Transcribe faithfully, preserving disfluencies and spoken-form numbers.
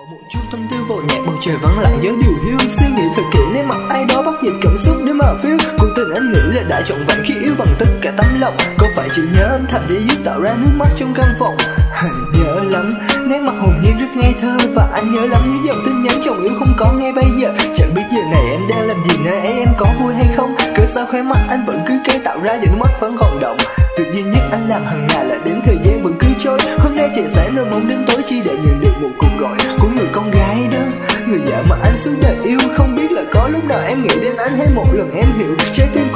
một chút tâm tư vào nhạc bầu trời vắng lặng gió điều hiu, suy nghĩ thật kỹ nếu mặt ai đó bắt nhịp cảm xúc để mà phiêu. Cuộc tình anh nghĩ là đã trọn vẹn khi yêu bằng tất cả tấm lòng, có phải chỉ nhớ âm thầm để giúp tạo ra nước mắt trong căn phòng. Nhớ lắm nét mặt hồn nhiên rất ngây thơ, và anh nhớ lắm những dòng tin nhắn chồng yêu không có ngay bây giờ. Chẳng biết giờ này em đang làm gì, nơi ấy em có vui hay không, cớ sao khóe mắt anh vẫn cứ kêu tạo ra những mắt vẫn còn động. Việc duy nhất anh làm hàng ngày là đếm thời gian vẫn cứ trôi, hôm nay trời sáng rồi mong đến tối chỉ để nhận được một cuộc gọi của người con gái đó, người vợ mà anh suốt đời yêu. Không biết là có lúc nào em nghĩ đến anh hay một lần em hiểu trái tim